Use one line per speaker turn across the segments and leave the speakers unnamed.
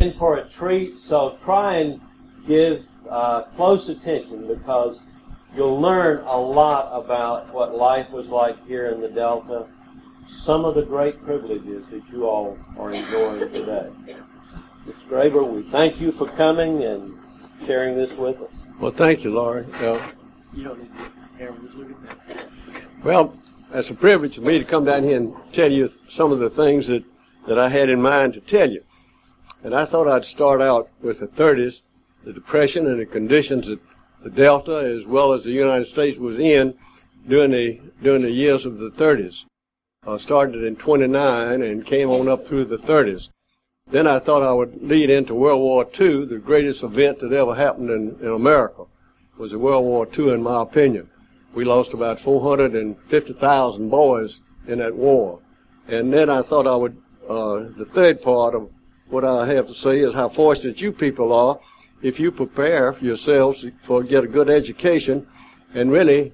in for a treat, so try and give close attention, because you'll learn a lot about what life was like here in the Delta, some of the great privileges that you all are enjoying today. Mr. Graber, we thank you for coming and sharing this with us.
Well, thank you, Laurie.
You don't need to camera, just look at that.
Well, it's a privilege for me to come down here and tell you some of the things that I had in mind to tell you. And I thought I'd start out with the 30s, the Depression and the conditions that the Delta as well as the United States was in during the years of the 30s. Started in 29 and came on up through the 30s. Then I thought I would lead into World War II. The greatest event that ever happened in America was the World War II, in my opinion. We lost about 450,000 boys in that war. And then I thought I would, the third part of what I have to say is how fortunate you people are if you prepare yourselves to get a good education and really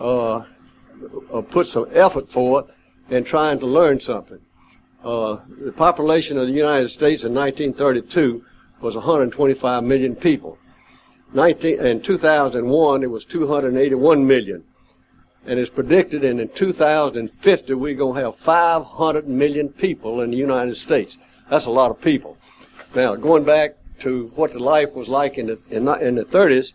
put some effort for it and trying to learn something. The population of the United States in 1932 was 125 million people. In 2001, it was 281 million. And it's predicted in 2050 we're going to have 500 million people in the United States. That's a lot of people. Now, going back to what the life was like in the 30s,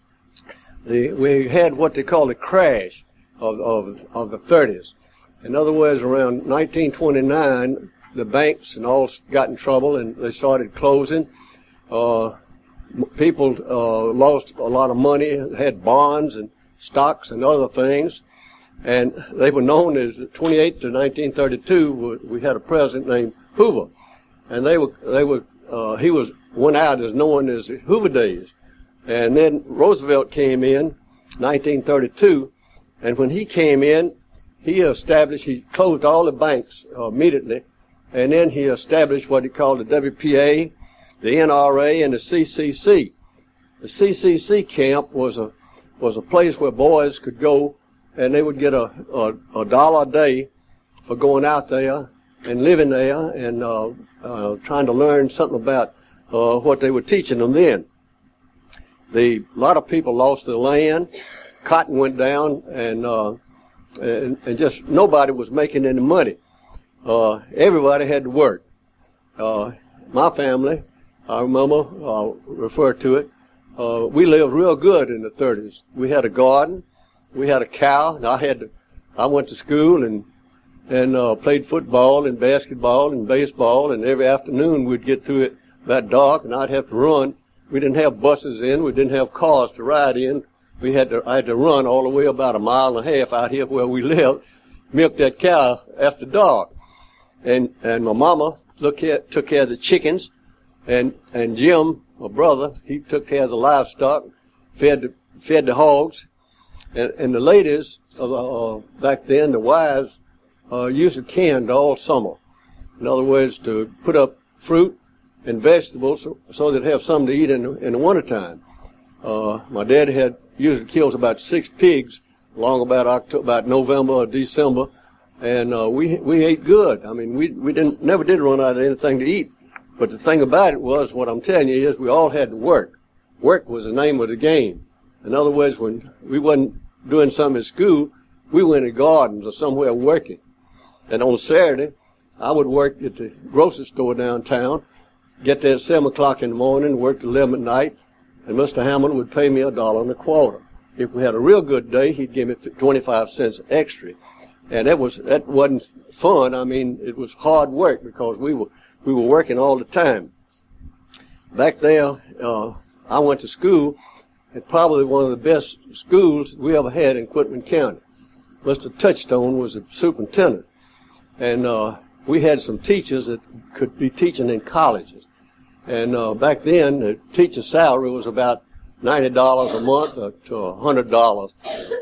we had what they call the crash of the 30s. In other words, around 1929, the banks and all got in trouble and they started closing. People lost a lot of money, had bonds and stocks and other things. And they were known as 28 to 1932. We had a president named Hoover, and he went out as known as the Hoover days. And then Roosevelt came in 1932, and when he came in, he closed all the banks immediately, and then he established what he called the WPA, the NRA, and the CCC. The CCC camp was a place where boys could go, and they would get a $1 a day for going out there and living there and trying to learn something about what they were teaching them then. A lot of people lost their land, cotton went down, and just nobody was making any money. Everybody had to work. My family, I remember, I'll refer to it, we lived real good in the 30s. We had a garden, we had a cow, and I went to school and played football and basketball and baseball, and every afternoon we'd get through it about dark, and I'd have to run. We didn't have buses in, we didn't have cars to ride in. I had to run all the way about 1.5 miles out here where we lived, milk that cow after dark. And my mama took care of the chickens, and Jim, my brother, he took care of the livestock, fed the hogs. And the ladies, back then, the wives, used to can all summer. In other words, to put up fruit and vegetables so they'd have something to eat in the wintertime. My dad usually kills about 6 pigs along about November or December, and we ate good. I mean, we never did run out of anything to eat. But the thing about it was, what I'm telling you is, we all had to work. Work was the name of the game. In other words, when we wasn't doing something at school, we went in gardens or somewhere working. And on Saturday, I would work at the grocery store downtown, get there at 7 o'clock in the morning, work till 11 at night, and Mr. Hammond would pay me $1.25. If we had a real good day, he'd give me 25 cents extra. And that wasn't fun. I mean, it was hard work because we were working all the time. Back there, I went to school at probably one of the best schools we ever had in Quitman County. Mr. Touchstone was the superintendent. And we had some teachers that could be teaching in colleges. And back then, the teacher's salary was about $90 a month to $100.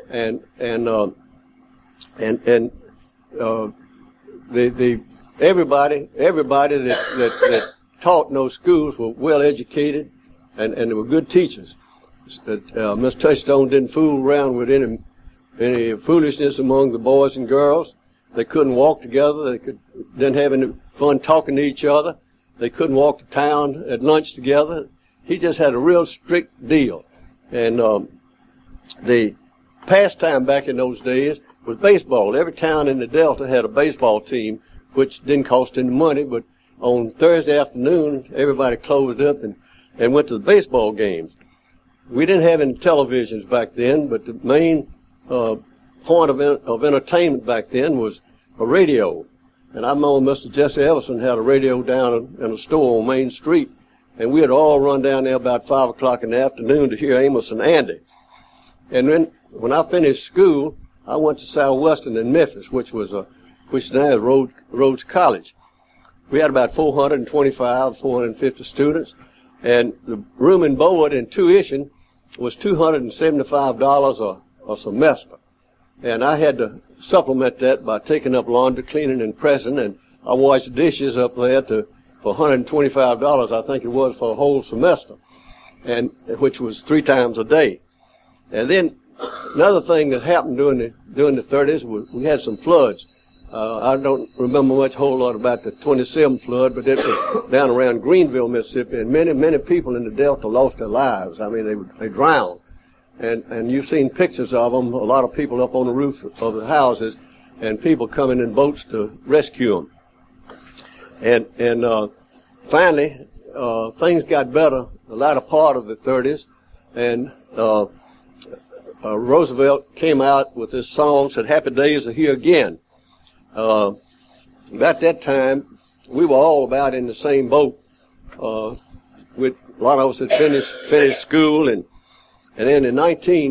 Everybody that taught in those schools were well educated, and they were good teachers. Miss Touchstone didn't fool around with any foolishness among the boys and girls. They couldn't walk together. They didn't have any fun talking to each other. They couldn't walk to town at lunch together. He just had a real strict deal. And the pastime back in those days was baseball. Every town in the Delta had a baseball team, which didn't cost any money, but on Thursday afternoon, everybody closed up and went to the baseball games. We didn't have any televisions back then, but the main point of entertainment back then was a radio. And I know Mr. Jesse Everson had a radio down in a store on Main Street, and we had all run down there about 5 o'clock in the afternoon to hear Amos and Andy. And then when I finished school, I went to Southwestern in Memphis, which now is Rhodes College. We had about 450 students, and the room and board and tuition was $275 a semester. And I had to supplement that by taking up laundry, cleaning, and pressing, and I washed dishes up there for $125, I think it was, for a whole semester, and which was 3 times a day. And then another thing that happened during the 30s was we had some floods. I don't remember a whole lot about the 27 flood, but it was down around Greenville, Mississippi, and many people in the Delta lost their lives. I mean, they drowned. And you've seen pictures of them, a lot of people up on the roof of the houses, and people coming in boats to rescue them. And finally, things got better the latter part of the 30s, and Roosevelt came out with this song, said, "Happy Days Are Here Again." About that time, we were all about in the same boat. With a lot of us had finished school, and then in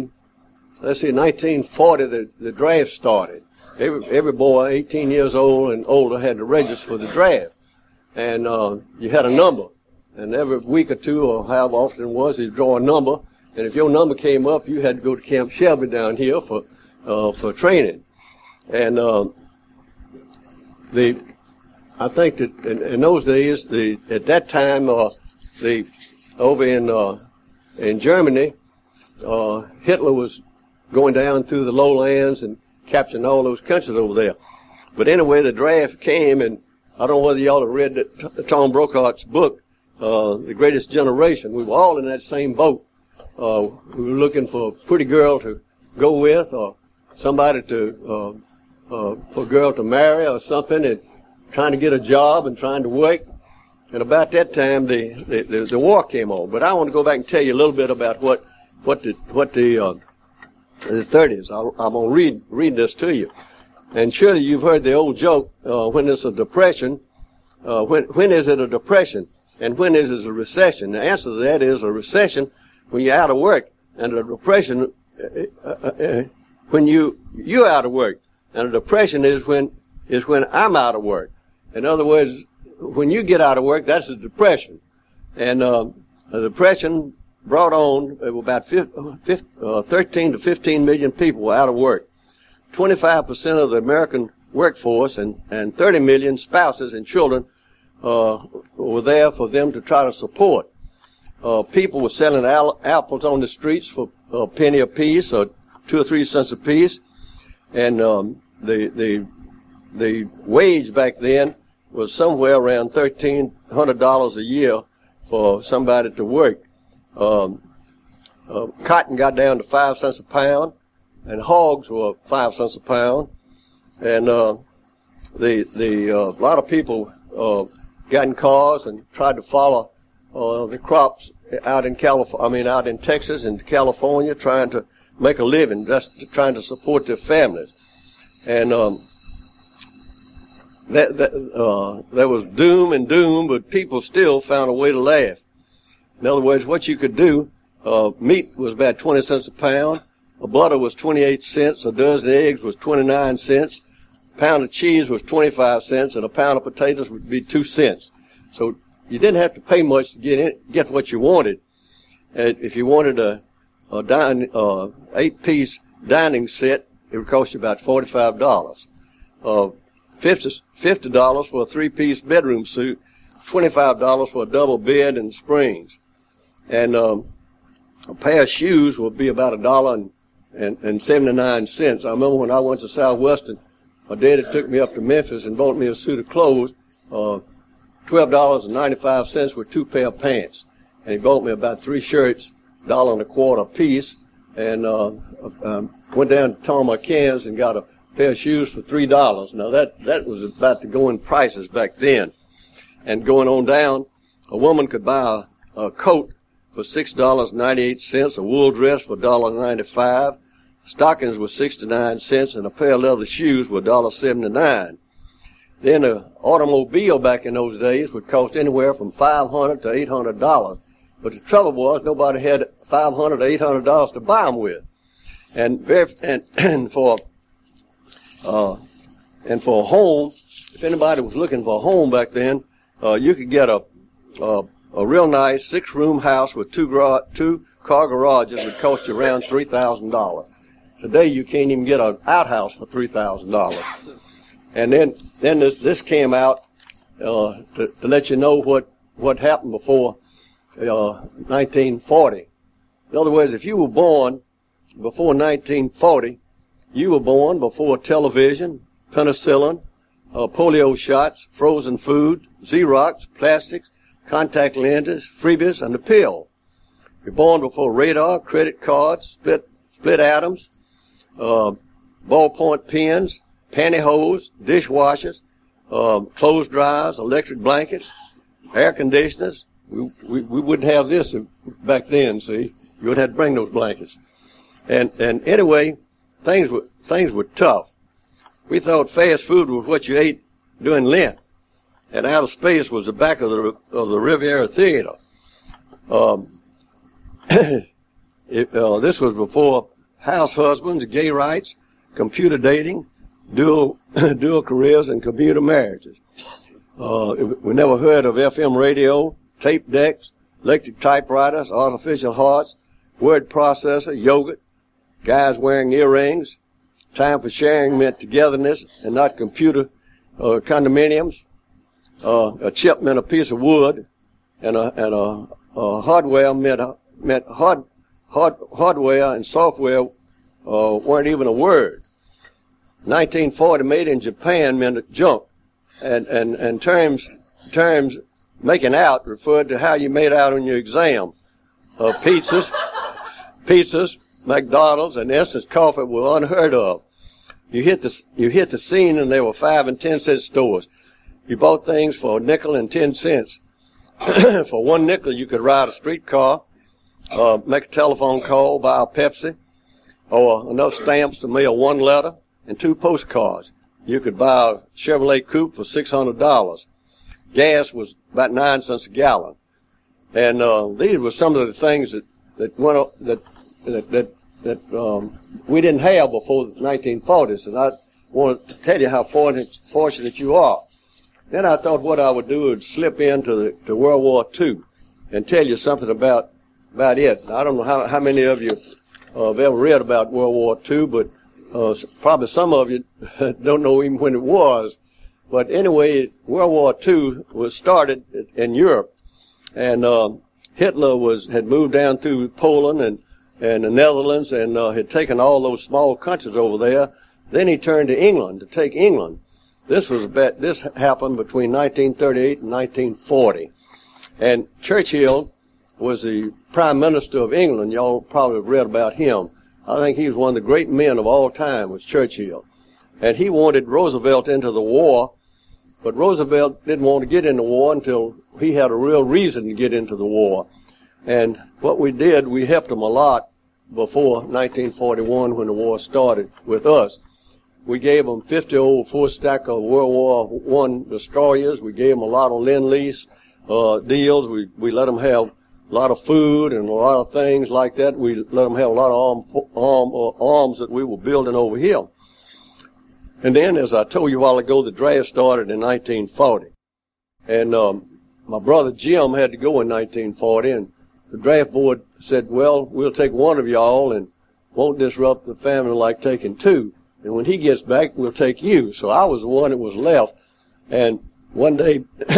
1940, the draft started. Every boy 18 years old and older had to register for the draft. And you had a number. And every week or two, or however often it was, you draw a number. And if your number came up, you had to go to Camp Shelby down here for training. And I think that in those days, at that time, over in Germany, Hitler was going down through the lowlands and capturing all those countries over there. But anyway, the draft came, and I don't know whether y'all have read Tom Brokaw's book, The Greatest Generation. We were all in that same boat. We were looking for a pretty girl to go with, or somebody for a girl to marry or something, and trying to get a job and trying to work. And about that time, the war came on. But I want to go back and tell you a little bit about what the 30s. I'm going to read this to you. And surely you've heard the old joke, when there's a depression, when is it a depression? And when is it a recession? The answer to that is a recession when you're out of work, and a depression when you're out of work. And a depression is when I'm out of work. In other words, when you get out of work, that's a depression. And a depression brought on about 13 to 15 million people were out of work. 25% of the American workforce and 30 million spouses and children were there for them to try to support. People were selling apples on the streets for a penny a piece or 2 or 3 cents a piece. And the wage back then was somewhere around $1,300 a year for somebody to work. Cotton got down to 5 cents a pound, and hogs were 5 cents a pound. And a lot of people got in cars and tried to follow the crops out in out in Texas and California, trying to make a living, just trying to support their families. And there was doom and doom, but people still found a way to laugh. In other words, what you could do, meat was about 20 cents a pound, a butter was 28 cents, a dozen eggs was 29 cents, a pound of cheese was 25 cents, and a pound of potatoes would be 2 cents. So you didn't have to pay much to get what you wanted. If you wanted a 8-piece dining set, it would cost you about $45. $50 for a 3-piece bedroom suit, $25 for a double bed and springs. And a pair of shoes would be about $1.79. I remember when I went to Southwestern, my daddy took me up to Memphis and bought me a suit of clothes, $12 $12.95 with 2 pair of pants. And he bought me about 3 shirts, $1.25 a piece, and went down to Tom McCann's and got a pair of shoes for $3. Now that was about the going prices back then. And going on down, a woman could buy a coat for $6.98, a wool dress for $1.95, stockings were 69 cents, and a pair of leather shoes were $1.79. Then an automobile back in those days would cost anywhere from $500 to $800. But the trouble was nobody had $500 to $800 to buy them with. And for a home, if anybody was looking for a home back then, you could get a real nice 6-room house with 2-car garages would cost you around $3,000. Today you can't even get an outhouse for $3,000. And then this came out to let you know what happened before 1940. In other words, if you were born before 1940, you were born before television, penicillin, polio shots, frozen food, Xerox, plastics, contact lenses, freebies, and the pill. You're born before radar, credit cards, split atoms, ballpoint pens, pantyhose, dishwashers, clothes dryers, electric blankets, air conditioners. We wouldn't have this back then, see. You would have to bring those blankets. And anyway, things were tough. We thought fast food was what you ate during Lent. And outer space was the back of the Riviera Theater. This was before house husbands, gay rights, computer dating, dual careers, and computer marriages. We never heard of FM radio, tape decks, electric typewriters, artificial hearts, word processor, yogurt, guys wearing earrings. Time for sharing meant togetherness and not computer condominiums. A chip meant a piece of wood, and a hardware meant hardware and software weren't even a word. 1940 made in Japan meant junk, and terms making out referred to how you made out on your exam. Pizzas, McDonald's, and Essen's coffee were unheard of. You hit the scene, and there were 5 and 10 cent stores. You bought things for a nickel and 10 cents. For 1 nickel, you could ride a streetcar, make a telephone call, buy a Pepsi, or enough stamps to mail 1 letter and 2 postcards. You could buy a Chevrolet Coupe for $600. Gas was about 9 cents a gallon. And these were some of the things that we didn't have before the 1940s, and I want to tell you how fortunate you are. Then I thought what I would do would slip into World War II and tell you something about it. I don't know how many of you have ever read about World War II, but probably some of you don't know even when it was. But anyway, World War II was started in Europe, and Hitler had moved down through Poland and the Netherlands, and had taken all those small countries over there. Then he turned to England to take England. This happened between 1938 and 1940, and Churchill was the Prime Minister of England. Y'all probably have read about him. I think he was one of the great men of all time, was Churchill, and he wanted Roosevelt into the war, but Roosevelt didn't want to get in the war until he had a real reason to get into the war. And what we did, we helped him a lot before 1941 when the war started with us. We gave them 50 old 4-stack of World War I destroyers. We gave them a lot of Lend-Lease deals. We let them have a lot of food and a lot of things like that. We let them have a lot of arms that we were building over here. And then, as I told you a while ago, the draft started in 1940. And my brother Jim had to go in 1940, and the draft board said, well, we'll take 1 of y'all and won't disrupt the family like taking 2. And when he gets back, we'll take you. So I was the one that was left. And one day,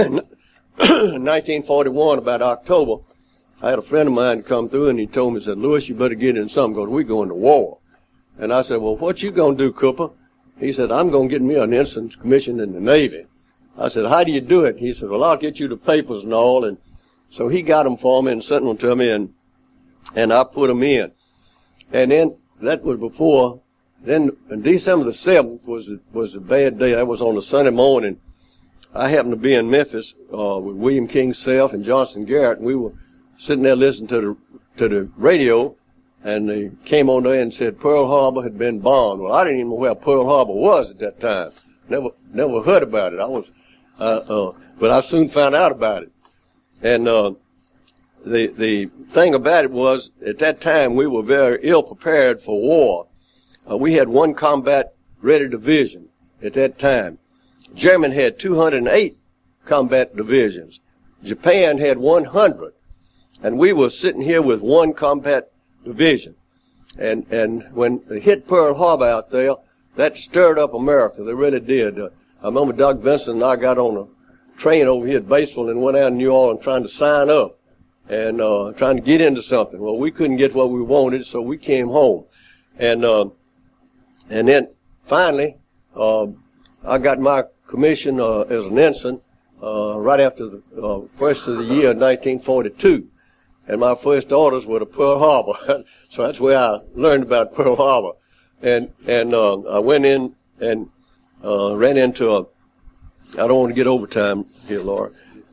1941, about October, I had a friend of mine come through, and he told me, he said, Lewis, you better get in something because we're going to war. And I said, well, what you going to do, Cooper? He said, I'm going to get me an instant commission in the Navy. I said, how do you do it? He said, well, I'll get you the papers and all. And so he got them for me and sent them to me, and I put them in. And then that was before. Then December the 7th was a bad day. That was on a Sunday morning. I happened to be in Memphis with William King Self and Johnson Garrett, and we were sitting there listening to the radio, and they came on there and said Pearl Harbor had been bombed. Well, I didn't even know where Pearl Harbor was at that time. Never heard about it. But I soon found out about it. And the thing about it was, at that time we were very ill prepared for war. We had one combat-ready division at that time. Germany had 208 combat divisions. Japan had 100. And we were sitting here with one combat division. And when they hit Pearl Harbor out there, that stirred up America. They really did. I remember Doug Vincent and I got on a train over here at Batesville and went out to New Orleans trying to sign up and trying to get into something. Well, we couldn't get what we wanted, so we came home. And then finally, I got my commission as an ensign right after the first of the year, 1942. And my first orders were to Pearl Harbor. So that's where I learned about Pearl Harbor. And I went in and ran into I don't want to get overtime here, Laura.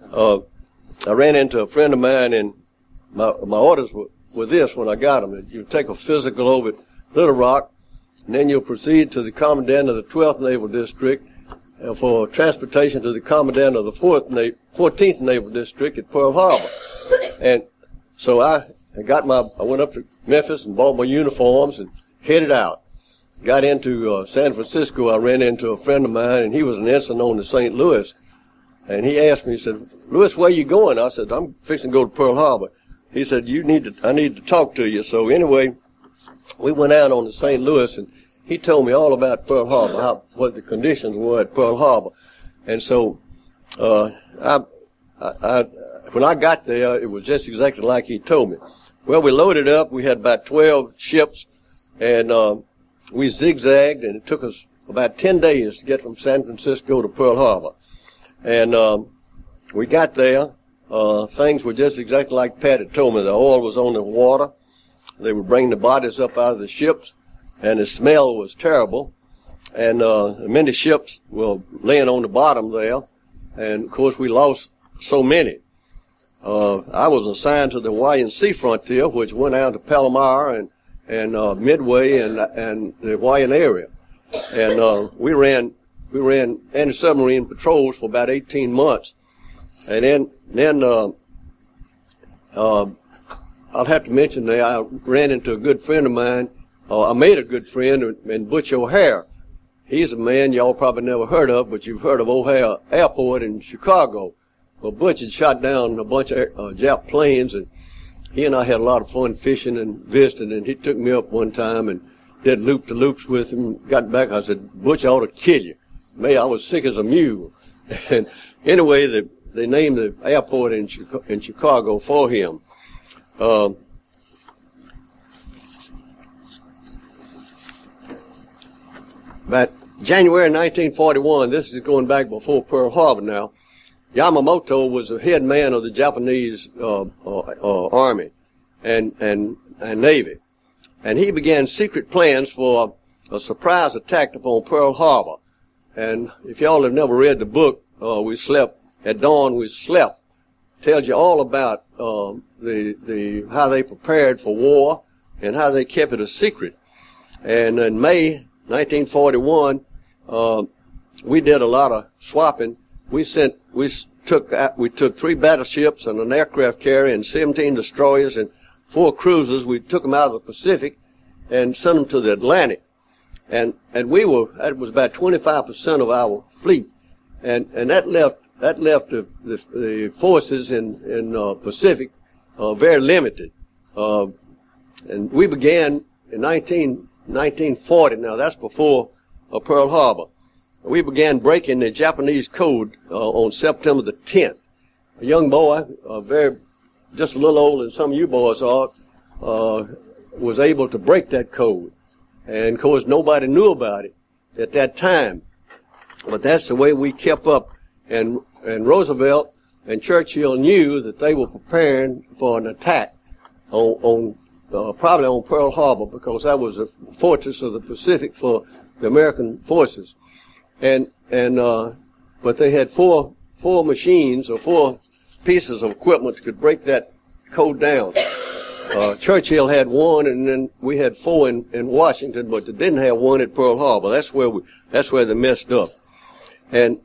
I ran into a friend of mine, and my orders were this when I got them. You take a physical over at Little Rock, and then you'll proceed to the commandant of the 12th Naval District for transportation to the commandant of the 14th Naval District at Pearl Harbor. And so I went up to Memphis and bought my uniforms and headed out. Got into San Francisco. I ran into a friend of mine, and he was an ensign on the St. Louis. And he asked me, he said, Louis, where you going? I said, I'm fixing to go to Pearl Harbor. He said, I need to talk to you. So anyway, we went out on the St. Louis, and he told me all about Pearl Harbor, what the conditions were at Pearl Harbor. And so when I got there, it was just exactly like he told me. Well, we loaded up. We had about 12 ships, and we zigzagged, and it took us about 10 days to get from San Francisco to Pearl Harbor. And we got there. Things were just exactly like Pat had told me. The oil was on the water. They were bringing the bodies up out of the ships, and the smell was terrible. And many ships were laying on the bottom there, and, of course, we lost so many. I was assigned to the Hawaiian Sea Frontier, which went out to Palomar and Midway and the Hawaiian area. And we ran anti-submarine patrols for about 18 months. And then I'll have to mention that I ran into a good friend of mine. I made a good friend in Butch O'Hare. He's a man y'all probably never heard of, but you've heard of O'Hare Airport in Chicago. Well, Butch had shot down a bunch of Jap planes, and he and I had a lot of fun fishing and visiting, and he took me up one time and did loop-to-loops with him. Got back, I said, Butch, I ought to kill you. Man, I was sick as a mule. And anyway, they named the airport in Chicago for him. About January 1941, this is going back before Pearl Harbor now, Yamamoto was the head man of the Japanese Army and Navy. And he began secret plans for a surprise attack upon Pearl Harbor. And if y'all have never read the book, We Slept at Dawn, We Slept, tells you all about how they prepared for war and how they kept it a secret. And in May 1941, we did a lot of swapping. We took 3 battleships and an aircraft carrier and 17 destroyers and 4 cruisers. We took them out of the Pacific and sent them to the Atlantic. And that was about 25% of our fleet. And that left the forces in Pacific very limited. And we began in 1940. Now that's before Pearl Harbor. We began breaking the Japanese code on September the 10th. A young boy, just a little older than some of you boys are, was able to break that code. And, of course, nobody knew about it at that time. But that's the way we kept up and Roosevelt and Churchill knew that they were preparing for an attack on probably on Pearl Harbor, because that was a fortress of the Pacific for the American forces. But they had four machines or 4 pieces of equipment that could break that code down. Churchill had 1, and then we had 4 in Washington, but they didn't have 1 at Pearl Harbor. That's where they messed up. And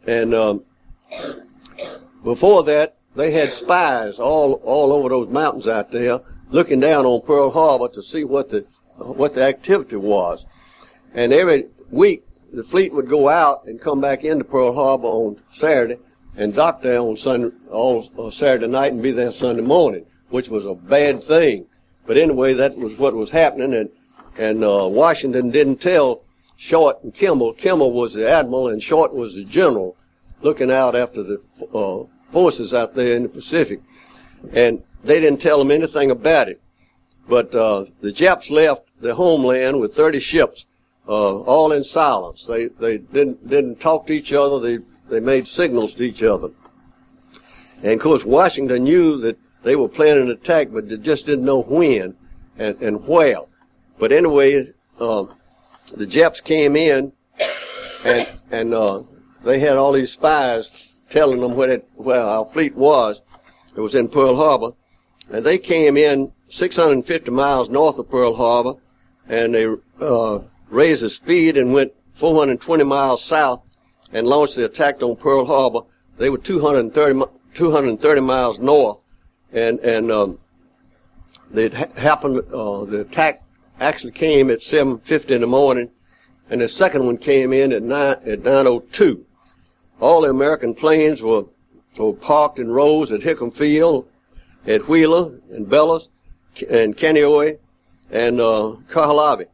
before that, they had spies all over those mountains out there, looking down on Pearl Harbor to see what the activity was. And every week, the fleet would go out and come back into Pearl Harbor on Saturday and dock there on Saturday night and be there Sunday morning, which was a bad thing. But anyway, that was what was happening, and Washington didn't tell Short and Kimball. Kimball was the admiral and Short was the general, looking out after the forces out there in the Pacific. And they didn't tell them anything about it. But the Japs left their homeland with 30 ships, all in silence. They didn't talk to each other. They made signals to each other. And of course, Washington knew that they were planning an attack, but they just didn't know when and where. But anyway, the Japs came in, and they had all these spies telling them where our fleet was. It was in Pearl Harbor. And they came in 650 miles north of Pearl Harbor, and they raised the speed and went 420 miles south and launched the attack on Pearl Harbor. They were 230 miles north, and it happened. The attack actually came at 7:50 in the morning, and the second one came in at 9:02. All the American planes were parked in rows at Hickam Field, at Wheeler and Bellows and Kaneohe and Kahoolawe.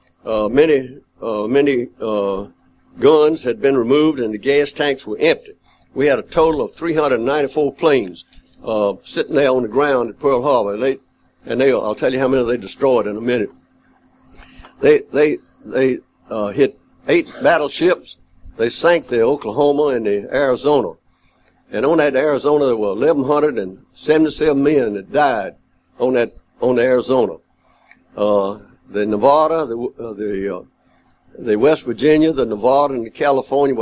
Many guns had been removed and the gas tanks were empty. We had a total of 394 planes sitting there on the ground at Pearl Harbor. I'll tell you how many they destroyed in a minute. They hit 8 battleships. They sank the Oklahoma and the Arizona. And on that Arizona, there were 1,177 men that died on the Arizona. The Nevada, the West Virginia, the Nevada, and the California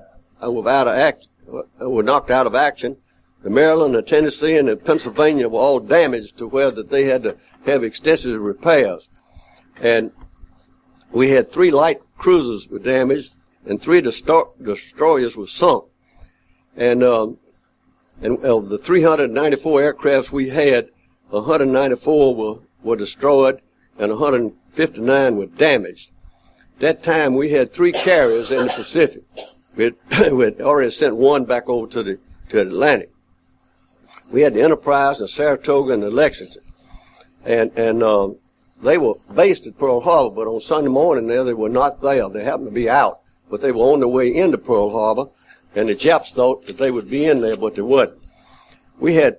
were knocked out of action. The Maryland, the Tennessee, and the Pennsylvania were all damaged to where that they had to have extensive repairs. And we had 3 light cruisers were damaged, and 3 destroyers were sunk. And of the 394 aircrafts we had, 194 were destroyed and 159 were damaged. At that time, we had 3 carriers in the Pacific. We had already sent 1 back over to the Atlantic. We had the Enterprise, the Saratoga, and the Lexington. And they were based at Pearl Harbor, but on Sunday morning there, they were not there. They happened to be out, but they were on their way into Pearl Harbor. And the Japs thought that they would be in there, but they wouldn't. We had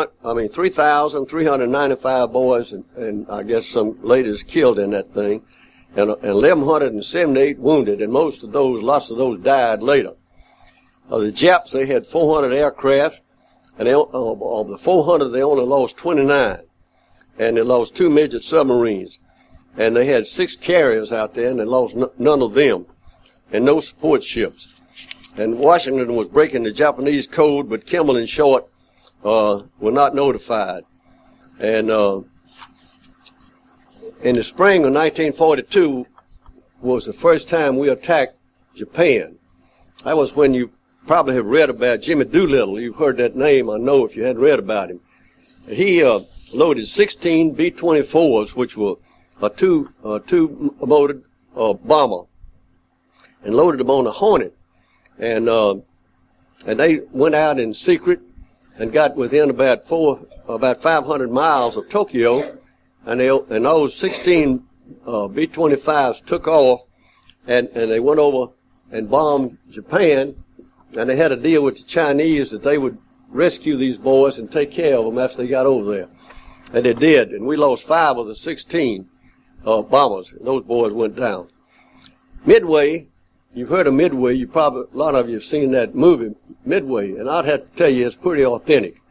3,395 boys and I guess some ladies killed in that thing, and 1,178 wounded, and lots of those died later. The Japs, they had 400 aircraft, and of the 400, they only lost 29, and they lost 2 midget submarines, and they had 6 carriers out there, and they lost none of them, and no support ships. And Washington was breaking the Japanese code, but Kimball and Short were not notified. And in the spring of 1942 was the first time we attacked Japan. That was when you probably have read about Jimmy Doolittle. You've heard that name, I know, if you hadn't read about him. He loaded 16 B-24s, which were a two-motored bomber, and loaded them on a Hornet. And they went out in secret and got within about 500 miles of Tokyo, and those 16 B-25s took off, and they went over and bombed Japan, and they had a deal with the Chinese that they would rescue these boys and take care of them after they got over there. And they did, and we lost 5 of the 16 bombers. Those boys went down. Midway, you've heard of Midway. A lot of you have seen that movie, Midway, and I'd have to tell you it's pretty authentic.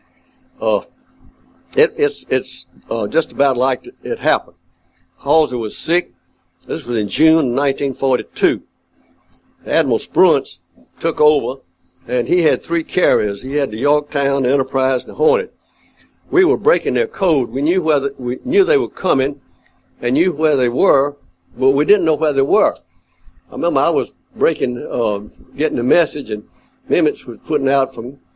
It's just about like it happened. Halsey was sick. This was in June 1942. Admiral Spruance took over, and he had 3 carriers. He had the Yorktown, the Enterprise, and the Hornet. We were breaking their code. We knew they were coming, and knew where they were, but we didn't know where they were. I remember I was breaking, getting the message, and Nimitz was putting out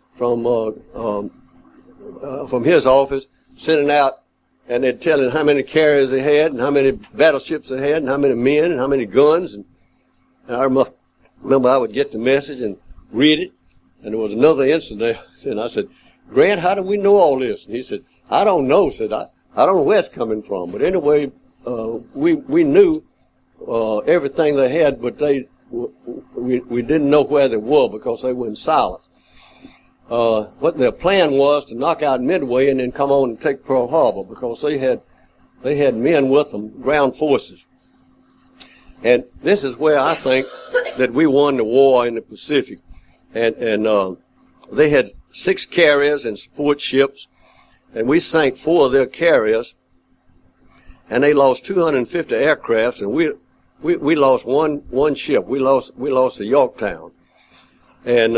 from his office, sending out, and they'd tell him how many carriers they had, and how many battleships they had, and how many men, and how many guns. And I remember I would get the message and read it, and there was another incident, and I said, Grant, how do we know all this? And he said, I don't know. Said, I don't know where it's coming from. But anyway, we knew everything they had, but we didn't know where they were because they went silent. What their plan was to knock out Midway and then come on and take Pearl Harbor, because they had men with them, ground forces. And this is where I think that we won the war in the Pacific. And they had 6 carriers and support ships, and we sank 4 of their carriers, and they lost 250 aircrafts, and we lost one ship. We lost the Yorktown. And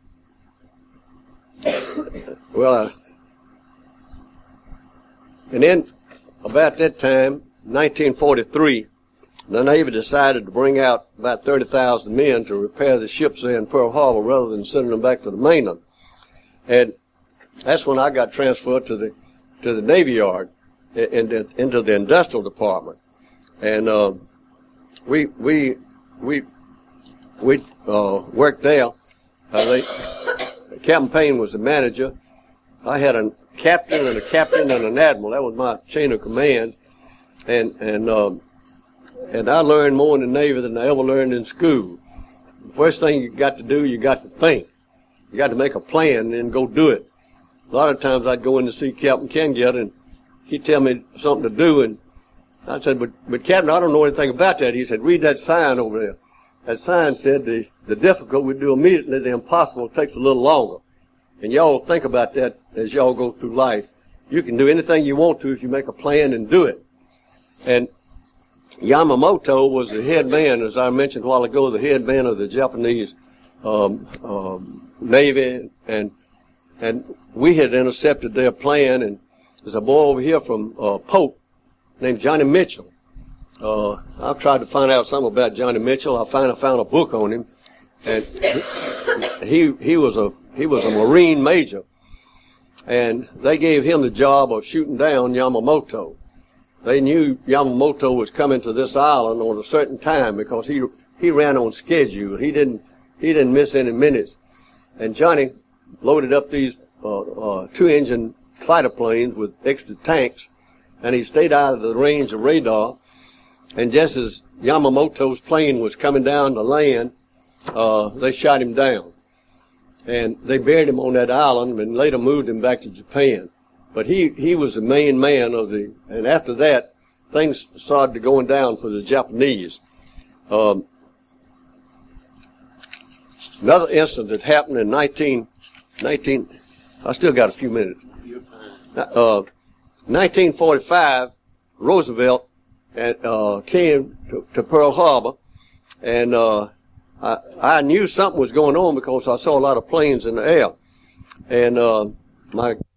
and then about that time, 1943, the Navy decided to bring out about 30,000 men to repair the ships there in Pearl Harbor rather than sending them back to the mainland. And that's when I got transferred to the Navy Yard into the industrial department. And we worked there. Captain Payne was the manager. I had a captain and an admiral. That was my chain of command. And I learned more in the Navy than I ever learned in school. The first thing you got to do, you got to think. You got to make a plan and then go do it. A lot of times I'd go in to see Captain Kenget, and he'd tell me something to do, and I said, but Captain, I don't know anything about that. He said, read that sign over there. That sign said the difficult we do immediately, the impossible takes a little longer. And y'all think about that as y'all go through life. You can do anything you want to if you make a plan and do it. And Yamamoto was the head man, as I mentioned a while ago, the head man of the Japanese Navy, and we had intercepted their plan. And there's a boy over here from Pope named Johnny Mitchell. I've tried to find out something about Johnny Mitchell. I finally found a book on him, and he was a Marine major, and they gave him the job of shooting down Yamamoto. They knew Yamamoto was coming to this island on a certain time because he ran on schedule. He didn't miss any minutes. And Johnny loaded up these 2-engine fighter planes with extra tanks, and he stayed out of the range of radar. And just as Yamamoto's plane was coming down to land, they shot him down. And they buried him on that island and later moved him back to Japan. But he was the main man and after that, things started going down for the Japanese. Another incident that happened in 19, I still got a few minutes. 1945, Roosevelt came to Pearl Harbor, and I knew something was going on because I saw a lot of planes in the air. And my